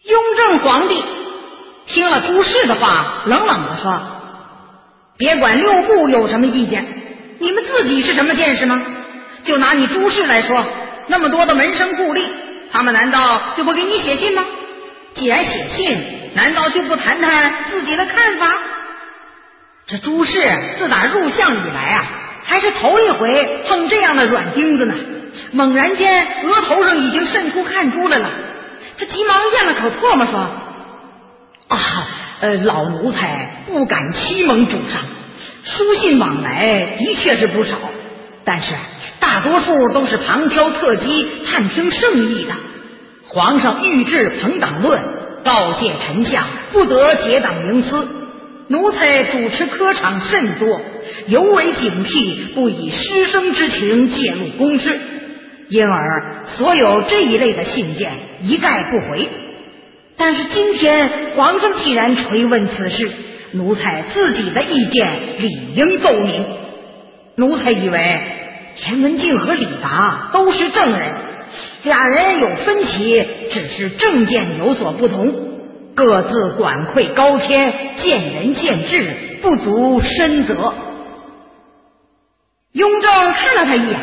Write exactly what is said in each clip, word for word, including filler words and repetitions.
雍正皇帝听了朱氏的话，冷冷地说：别管六部有什么意见，你们自己是什么见识吗？就拿你朱氏来说，那么多的门生故吏，他们难道就不给你写信吗？既然写信，难道就不谈谈自己的看法？这朱氏自打入相以来啊，还是头一回碰这样的软钉子呢。猛然间额头上已经渗出汗珠来了，他急忙咽了口唾沫说：啊，呃，老奴才不敢欺蒙主上，书信往来的确是不少，但是大多数都是旁敲侧击探听圣意的。皇上御制朋党论，告诫臣下不得结党营私，奴才主持科场甚多，尤为警惕，不以师生之情介入公事，因而所有这一类的信件一概不回。但是今天皇上既然垂问此事，奴才自己的意见理应奏明。奴才以为田文镜和李达都是正人，俩人有分歧，只是政见有所不同，各自管窥高天，见仁见智，不足深责。雍正看了他一眼：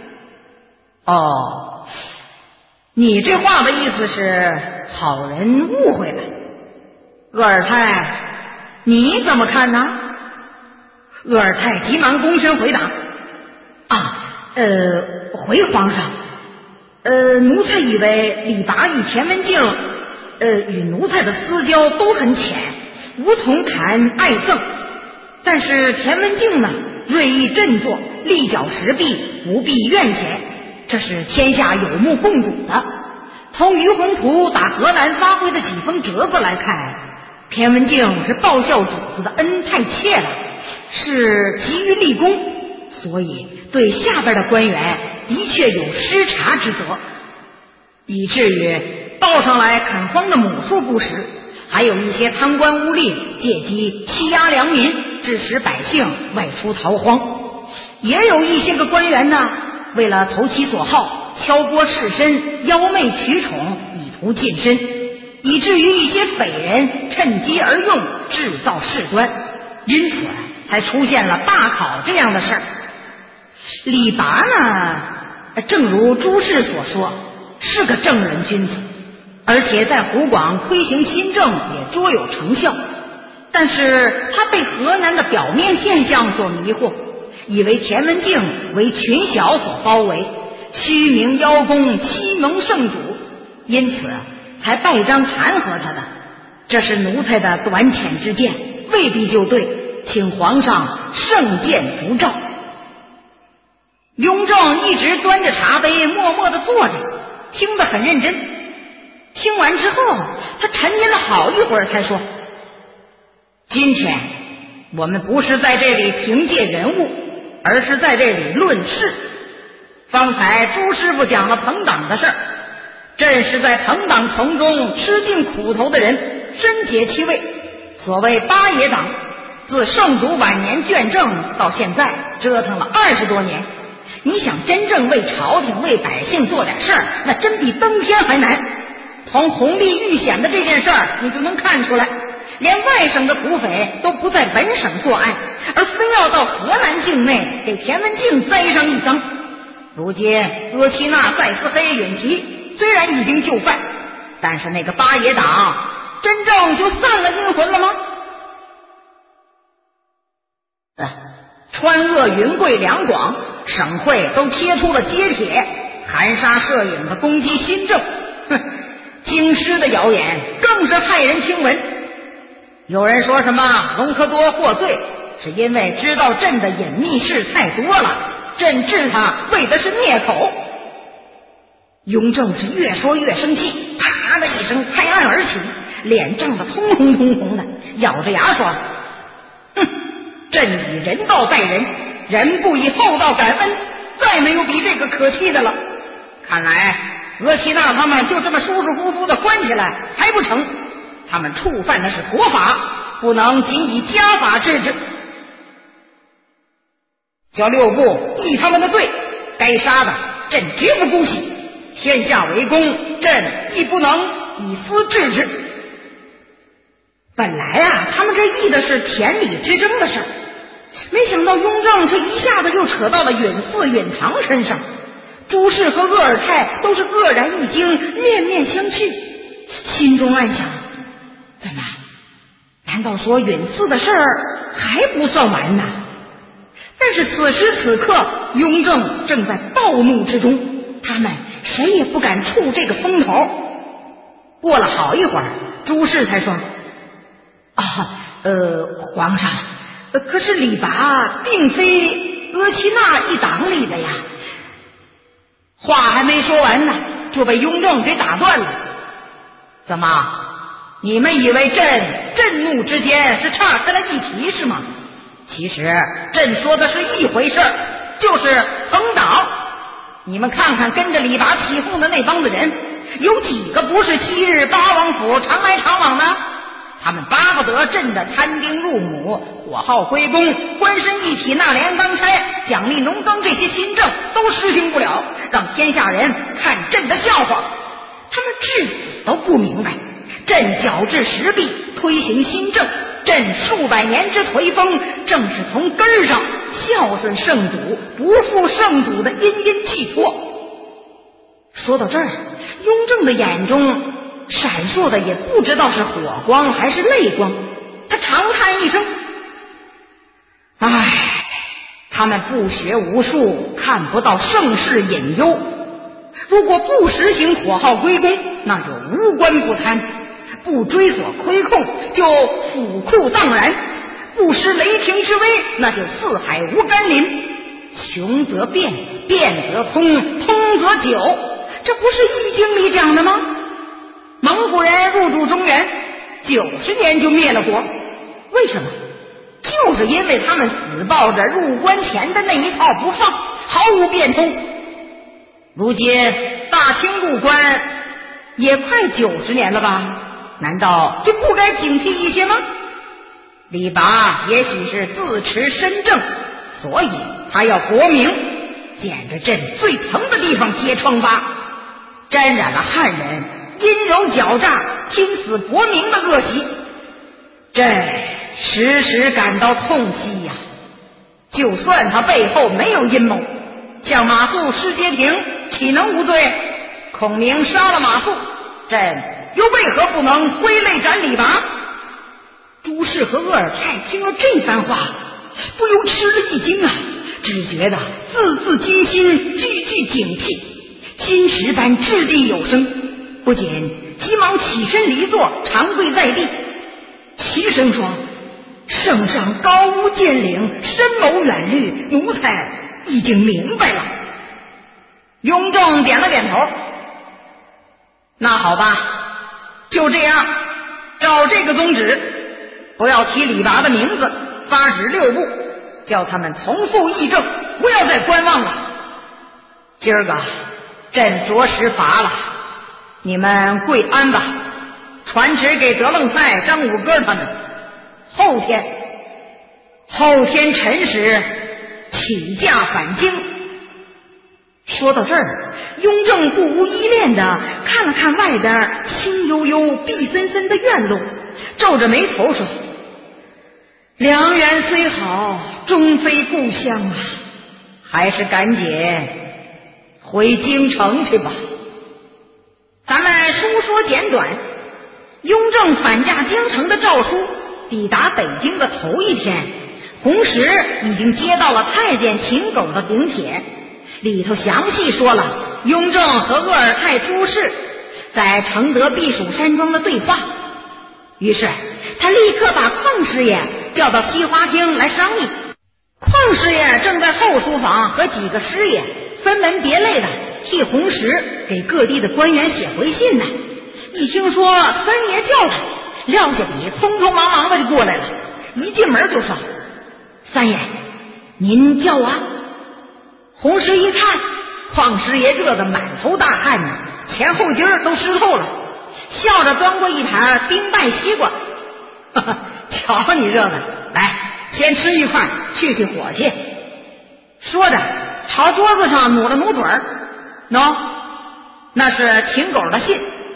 哦，你这话的意思是好人误会了。鄂尔泰，你怎么看呢？鄂尔泰急忙躬身回答：啊，呃，回皇上，呃，奴才以为李达与田文镜，呃，与奴才的私交都很浅，无从谈爱憎。但是田文镜呢，锐意振作，立脚石壁，不避怨嫌，这是天下有目共睹的。从于洪图打荷兰发挥的几封折子来看，田文镜是报效主子的恩太切了，是急于立功，所以对下边的官员的确有失察之责，以至于报上来垦荒的亩数不实，还有一些贪官污吏借机欺压良民，致使百姓外出逃荒。也有一些个官员呢，为了投其所好，敲锅试身，邀媚取宠，以图晋升，以至于一些匪人趁机而用，制造事端，因此才出现了大考这样的事儿。李拔呢，正如朱氏所说，是个正人君子，而且在湖广推行新政也卓有成效，但是他被河南的表面现象所迷惑，以为田文镜为群小所包围，虚名邀功，欺蒙圣主，因此才拜章弹劾他的。这是奴才的短浅之见，未必就对，请皇上圣鉴烛照。雍正一直端着茶杯默默地坐着，听得很认真。听完之后，他沉吟了好一会儿才说：今天我们不是在这里凭借人物，而是在这里论事。方才朱师傅讲了朋党的事儿，朕是在朋党从中吃尽苦头的人，深解其味。所谓八爷党，自圣祖晚年卷政到现在折腾了二十多年，你想真正为朝廷为百姓做点事儿，那真比登天还难。从弘历遇险的这件事儿你就能看出来，连外省的土匪都不在本省作案，而非要到河南境内给田文镜栽上一赃。如今阿齐那再次黑允提，虽然已经就范，但是那个八爷党真正就散了阴魂了吗？啊，川鄂云贵两广省会都贴出了揭帖，含沙射影的攻击新政，哼，京师的谣言更是骇人听闻。有人说什么隆科多获罪，是因为知道朕的隐秘事太多了，朕治他为的是灭口。雍正是越说越生气，啪的一声拍案而起，脸涨得通红通红的，咬着牙说：哼，朕以人道待人，人不以厚道感恩，再没有比这个可气的了。看来额齐那他们就这么舒舒服服的关起来还不成，他们触犯的是国法，不能仅以家法治之。叫六部议他们的罪，该杀的朕绝不姑息，天下为公，朕亦不能以思治之。本来啊，他们这议的是田里之争的事儿，没想到雍正却一下子又扯到了允嗣、允堂身上。朱氏和鄂尔泰都是愕然一惊，面面相觑，心中暗想：怎么？难道说允嗣的事儿还不算完呢？但是此时此刻，雍正正在暴怒之中，他们谁也不敢触这个风头。过了好一会儿，朱氏才说：啊，呃，皇上，可是李拔并非额齐那一党里的呀。话还没说完呢，就被雍正给打断了。怎么，你们以为朕震怒之间是岔开了一提是吗？其实朕说的是一回事，就是横倒。你们看看跟着李拔起哄的那帮子人，有几个不是昔日八王府常来常往呢？他们巴不得朕的摊丁入亩、火耗归公、官绅一体纳粮当差、奖励农耕这些新政都实行不了，让天下人看朕的笑话。他们至死都不明白，朕矫治时弊，推行新政，朕数百年之颓风，正是从根儿上孝顺圣祖、不负圣祖的殷殷寄托。说到这儿，雍正的眼中闪烁的也不知道是火光还是泪光，他长叹一声：唉，他们不学无术，看不到盛世隐忧。如果不实行火耗归公，那就无官不贪；不追索亏空，就府库荡然；不施雷霆之威，那就四海无甘霖。穷则变，变则通，通则久，这不是《易经》里讲的吗？蒙古人入主中原，九十年就灭了国，为什么？就是因为他们死抱着入关前的那一套不放，毫无变通。如今大清入关也快九十年了吧？难道就不该警惕一些吗？李拔也许是自持身正，所以他要国名，捡着朕最疼的地方揭疮疤，沾染了汉人阴柔狡诈、拼死搏命的恶习，朕时时感到痛惜呀。就算他背后没有阴谋，像马谡失街亭，岂能无罪？孔明杀了马谡，朕又为何不能挥泪斩李拔？朱氏和鄂尔泰听了这番话，不由吃了一惊啊，只觉得字字惊心，句句警惕，金石般掷地有声，不仅急忙起身离座，长跪在地，齐声说：圣上高屋建瓴，深谋远虑，奴才已经明白了。雍正点了点头：那好吧，就这样，照这个宗旨，不要提李拔的名字，发旨六部，叫他们从复议政，不要再观望了。今儿个朕着实乏了，你们跪安吧，传旨给德楞泰、张五哥他们，后天后天辰时起驾返京。说到这儿，雍正不无依恋的看了看外边青幽幽、碧森森的院路，皱着眉头说：良缘虽好，终非故乡啊，还是赶紧回京城去吧。咱们书说简短，雍正返驾京城的诏书抵达北京的头一天，洪石已经接到了太监秦狗的禀帖，里头详细说了雍正和鄂尔泰、朱氏在承德避暑山庄的对话。于是他立刻把邝师爷叫到西花厅来商议。邝师爷正在后书房和几个师爷分门别类的替洪石给各地的官员写回信呢。一听说三爷叫他，撂下笔，匆匆忙忙的就过来了，一进门就说：三爷，您叫啊。洪石一看，邝师爷热得满头大汗呢，前后襟都湿透了，笑着端过一盘冰拌西瓜。呵呵，瞧你热的，来，先吃一块去去火气。说着朝桌子上努了努嘴儿，喏、no, 那是秦狗的信，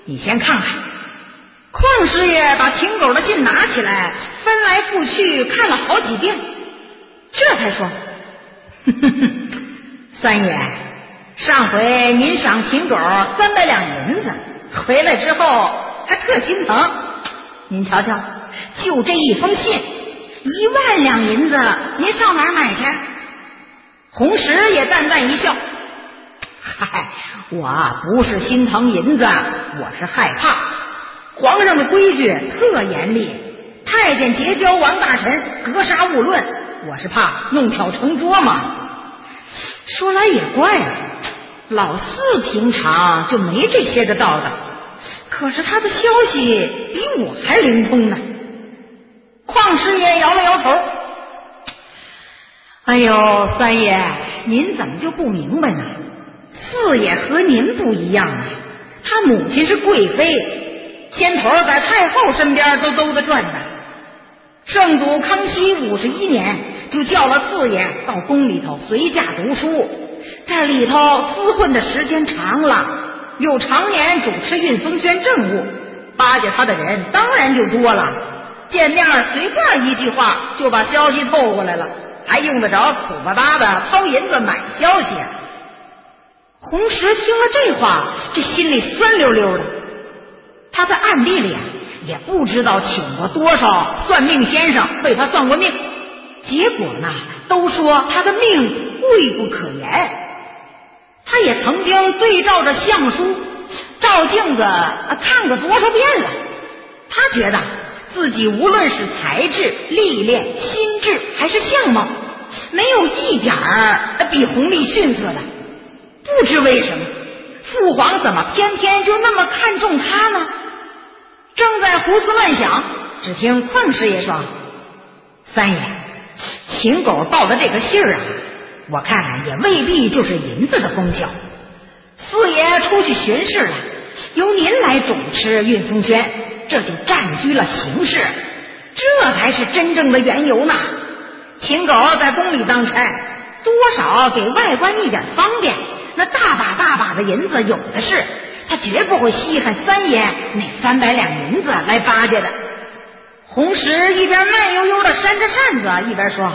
你先看看。邝师爷把秦狗的信拿起来，翻来覆去看了好几遍，这才说：呵呵呵，三爷，上回您赏秦狗三百两银子，回来之后还特心疼。您瞧瞧，就这一封信，一万两银子，您上哪儿买去？红石也淡淡一笑：嗨，我不是心疼银子，我是害怕。皇上的规矩特严厉，太监结交王大臣，格杀勿论，我是怕弄巧成拙嘛。说来也怪了，老四平常就没这些个道道，可是他的消息比我还灵通呢。邝师爷摇了摇头：哎呦，三爷，您怎么就不明白呢？四爷和您不一样啊，他母亲是贵妃，先头在太后身边都兜得转的。圣祖康熙五十一年就叫了四爷到宫里头随驾读书，在里头厮混的时间长了，又常年主持运风轩政务，巴结他的人当然就多了，见面随便一句话就把消息透过来了，还用得着苦巴巴的掏银子买消息啊？红石听了这话，这心里酸溜溜的。他在暗地里啊，也不知道请过多少算命先生为他算过命，结果呢，都说他的命贵不可言。他也曾经对照着相书照镜子看过多少遍了，他觉得自己无论是才智、历练、心智还是相貌，没有一点儿比弘历逊色的。不知为什么，父皇怎么偏偏就那么看重他呢？正在胡思乱想，只听邝师爷说：三爷，秦狗报的这个信儿啊，我看也未必就是银子的功效。四爷出去巡视了，由您来主持运风轩，这就占据了形势，这才是真正的缘由呢。秦狗在宫里当差，多少给外官一点方便，那大把大把的银子有的是，他绝不会稀罕三爷那三百两银子来巴结的。红石一边慢悠悠的扇着扇子，一边说：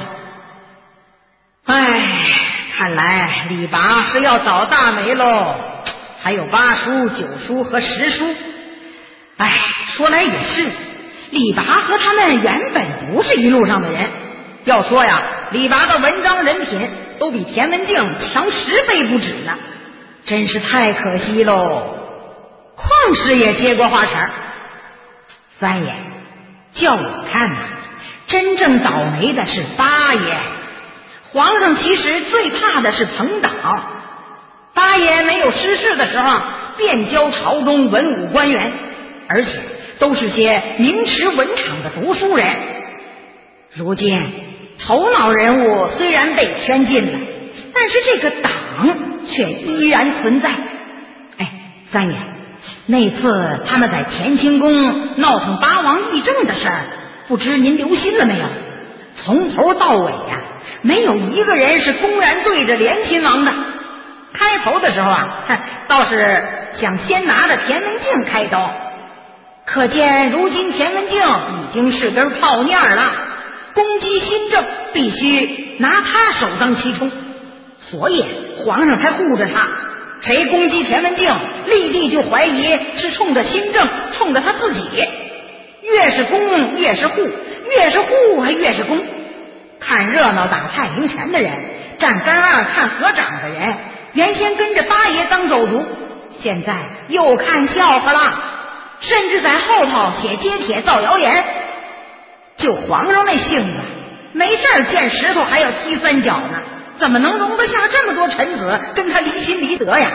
哎，看来李拔是要倒大霉喽，还有八叔、九叔和十叔。哎，说来也是，李拔和他们原本不是一路上的人。要说呀，李拔的文章人品都比田文镜强十倍不止呢，真是太可惜喽。邝师爷接过话茬：三爷，叫我看呐，真正倒霉的是八爷。皇上其实最怕的是朋党，八爷没有失势的时候，便教朝中文武官员，而且都是些名驰文场的读书人。如今头脑人物虽然被圈禁了，但是这个党却依然存在。哎，三爷，那次他们在乾清宫闹腾八王议政的事儿，不知您留心了没有？从头到尾呀、啊，没有一个人是公然对着连亲王的。开头的时候啊，倒是想先拿着田文镜开刀，可见如今田文镜已经是根泡面了，攻击新政必须拿他首当其冲，所以皇上才护着他。谁攻击田文镜，立即就怀疑是冲着新政，冲着他自己。越是攻越是护，越是护还越是攻。看热闹打太平拳的人，站杆二看合掌的人，原先跟着八爷当走卒，现在又看笑话了，甚至在后头写揭帖造谣言。就皇上那性子，没事见石头还要踢三脚呢，怎么能容得下这么多臣子跟他离心离德呀？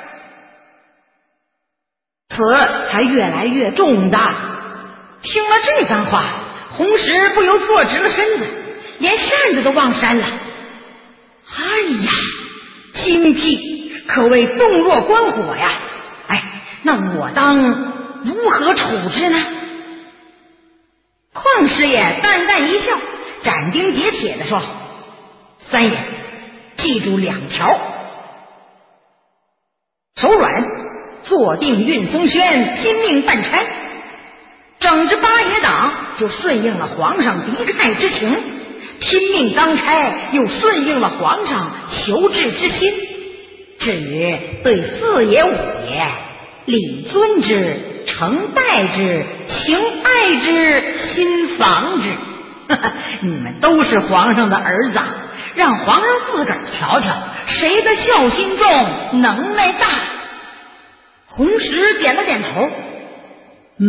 此才越来越重大。听了这番话，红石不由坐直了身子，连扇子都忘扇了。哎呀，精辟，可谓洞若观火呀！哎，那我当如何处置呢？邝师爷淡淡一笑，斩钉截铁地说：三爷，记住两条，手软坐定运松轩，拼命办差。整支八爷党就顺应了皇上敌忾之情，拼命当差又顺应了皇上求治之心。至于对四爷五爷，礼尊之，承待之，情爱之，心防之。你们都是皇上的儿子，让皇上自个儿瞧瞧谁的孝心重，能耐大。红石点了点头，嗯，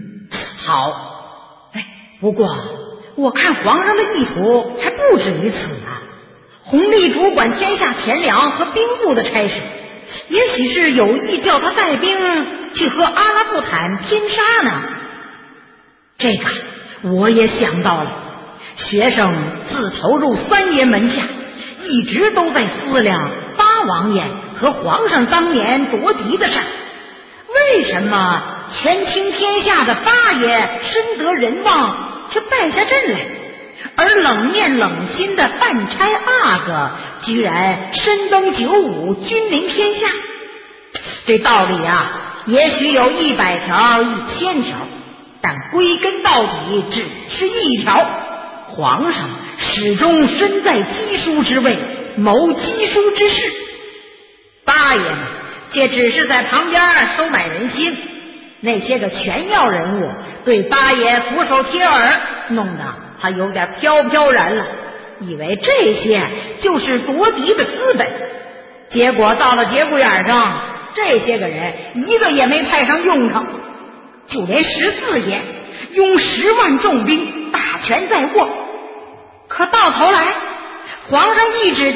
好。哎，不过我看皇上的意图还不止于此啊。弘历主管天下田粮和兵部的差事，也许是有意叫他带兵去和阿拉布坦拼杀呢。这个我也想到了，学生自投入三爷门下，一直都在思量八王爷和皇上当年夺嫡的事儿。为什么权倾天下的八爷深得人望，却败下阵来，而冷面冷心的办差阿哥居然身登九五，君临天下？这道理啊，也许有一百条一千条，但归根到底只是一条：皇上始终身在机书之位，谋机书之事。八爷呢，却只是在旁边收买人心。那些个权要人物对八爷俯首帖耳，弄得他有点飘飘然了，以为这些就是夺嫡的资本。结果到了节骨眼上，这些个人一个也没派上用场，就连十四爷拥十万重兵，大权在握，可到头来皇上一直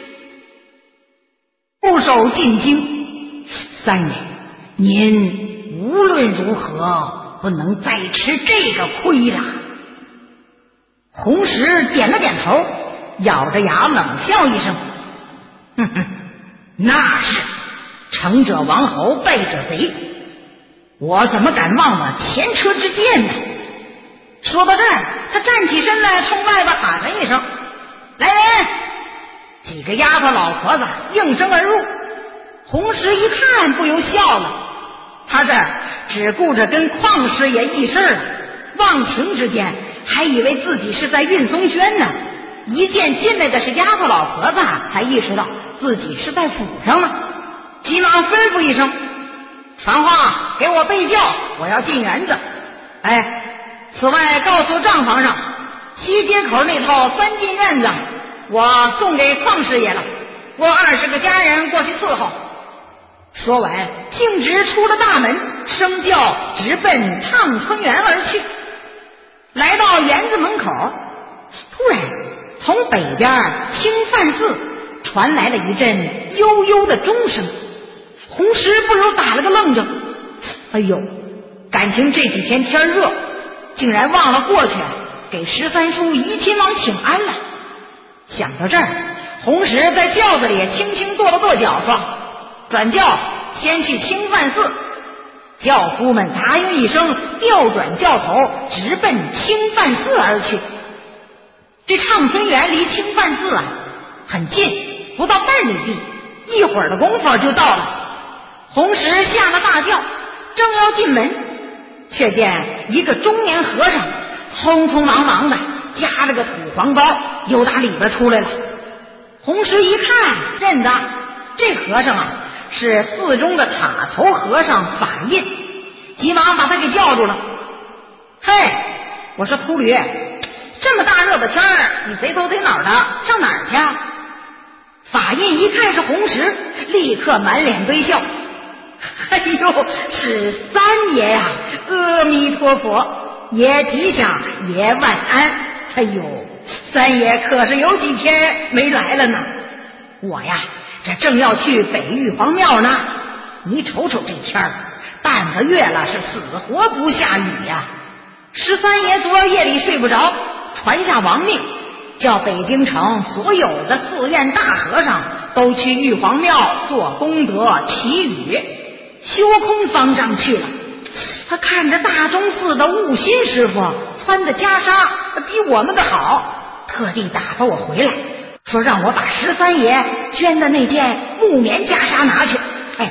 固守进京。三爷，您无论如何不能再吃这个亏了。红石点了点头，咬着牙冷笑一声，哼哼，那是成者王侯，败者贼，我怎么敢忘了前车之鉴呢？说到这儿，他站起身来，冲外边喊了一声：来人！几个丫头老婆子应声而入。红石一看不由笑了，他这只顾着跟邝师爷议事，忘情之间还以为自己是在运松轩呢。一见进来的是丫头老婆子，才意识到自己是在府上呢，急忙吩咐一声：传话给我备轿，我要进园子。哎，此外告诉账房上，西街口那套三进院子我送给邝师爷了，我二十个家人过去伺候。说完径直出了大门，升轿直奔畅春园而去。来到园子门口，突然从北边清饭寺传来了一阵悠悠的钟声。红石不由打了个愣怔，哎呦，感情这几天天热，竟然忘了过去给十三叔怡亲王请安了。想到这儿，红石在轿子里轻轻跺了跺脚，说：转轿先去清饭寺。轿夫们答应一声，调转轿头直奔清饭寺而去。这畅春园离清饭寺啊很近，不到半里地，一会儿的功夫就到了。红石下了大轿，正要进门，却见一个中年和尚匆匆忙忙的夹着个土黄包又打里边出来了。红石一看认得，这和尚啊是寺中的塔头和尚法印，急忙把他给叫住了。嘿，我说秃驴，这么大热的天儿，你贼头贼脑的上哪儿去啊？法印一看是红石，立刻满脸堆笑。哎呦，是三爷呀、啊！阿弥陀佛，爷吉祥，爷万安。哎呦，三爷可是有几天没来了呢。我呀这正要去北玉皇庙呢，你瞅瞅这天儿，半个月了是死活不下雨呀。十三爷昨儿夜里睡不着，传下王命，叫北京城所有的寺院大和尚都去玉皇庙做功德祈雨，修空方丈去了。他看着大钟寺的悟心师傅穿的袈裟比我们的好，特地打发我回来，说让我把十三爷捐的那件木棉袈裟拿去。哎，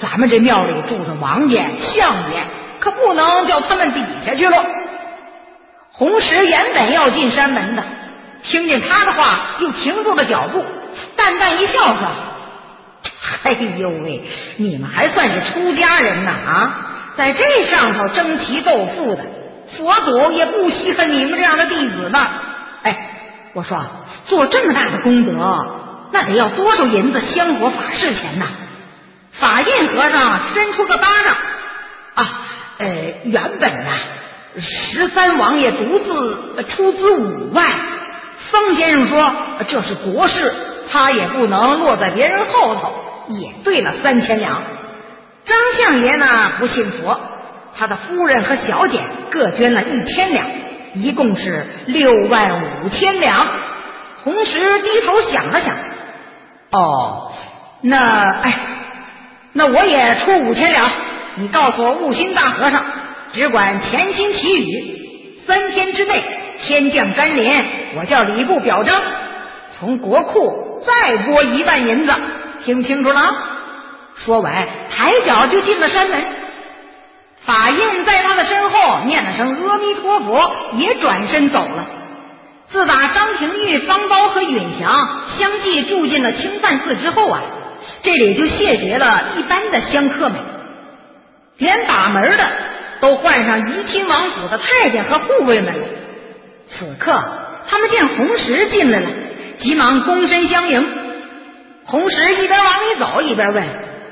咱们这庙里住着王爷相爷，可不能叫他们比下去了。红石原本要进山门的，听见他的话又停住了脚步，淡淡一笑说：哎呦喂，你们还算是出家人呐啊！在这上头争奇斗富的，佛祖也不稀罕你们这样的弟子吧？哎，我说做这么大的功德，那得要多少银子香火法事钱呐？法印和尚伸出个巴掌啊，呃，原本呐、啊，十三王爷独自出资五万，方先生说这是国事，他也不能落在别人后头，也兑了三千两。张相爷呢不信佛，他的夫人和小姐各捐了一千两，一共是六万五千两。红石低头想了想，哦，那哎，那我也出五千两，你告诉我悟心大和尚，只管潜心祈雨，三天之内天降甘霖，我叫礼部表彰，从国库再拨一万银子，听清楚了？说完抬脚就进了山门。法印在他的身后念了声阿弥陀佛，也转身走了。自打张廷玉、方包和允祥相继住进了清饭寺之后啊，这里就谢绝了一般的香客们，连把门的都换上仪亲王府的太监和护卫们了。此刻他们见红石进来了，急忙躬身相迎。红石一边往里走一边问：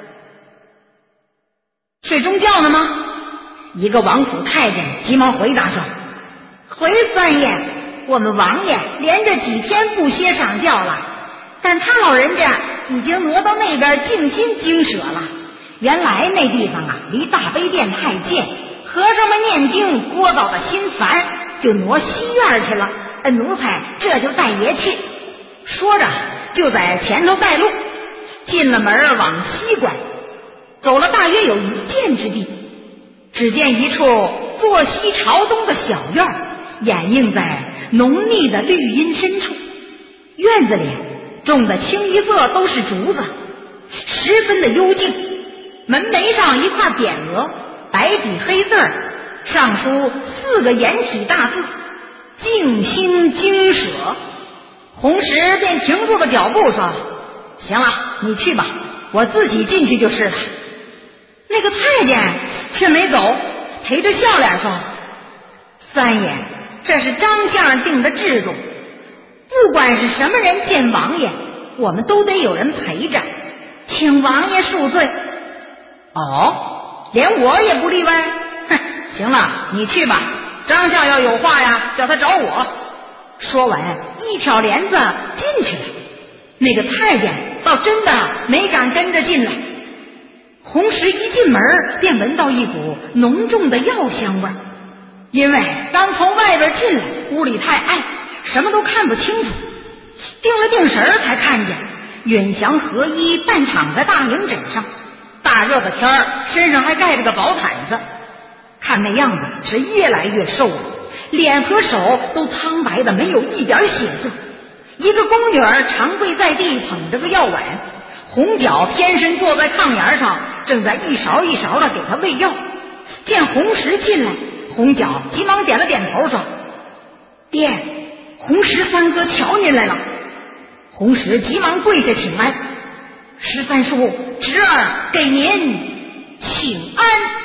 睡中觉呢吗？一个王府太监急忙回答说：回三爷，我们王爷连着几天不歇上觉了，但他老人家已经挪到那边静心经舍了。原来那地方啊离大悲殿太近，和尚们念经聒噪的心烦，就挪西院去了。奴才这就带爷去。说着就在前头带路，进了门往西关，走了大约有一箭之地，只见一处坐西朝东的小院，掩映在浓密的绿荫深处。院子里种的清一色都是竹子，十分的幽静。门楣上一块匾额，白底黑字，上书四个颜体大字：静心经舍。红石便停住了脚步说：行了，你去吧，我自己进去就是了。那个太监却没走，陪着笑脸说：三爷，这是张相定的制度，不管是什么人见王爷，我们都得有人陪着，请王爷恕罪。哦，连我也不例外？哼，行了，你去吧，张相要有话呀，叫他找我。说完一挑帘子进去了。那个太监倒真的没敢跟着进来。红石一进门便闻到一股浓重的药香味，因为刚从外边进来，屋里太暗，什么都看不清楚。定了定神才看见允祥合衣半躺在大营枕上，大热的天儿，身上还盖着个薄毯子，看那样子是越来越瘦了，脸和手都苍白的没有一点血色。一个宫女儿长跪在地，捧着个药碗，红脚偏身坐在炕沿上，正在一勺一勺的给他喂药。见红石进来，红脚急忙点了点头说：爹，红石三哥瞧您来了。红石急忙跪下请安：十三叔，侄儿给您请安。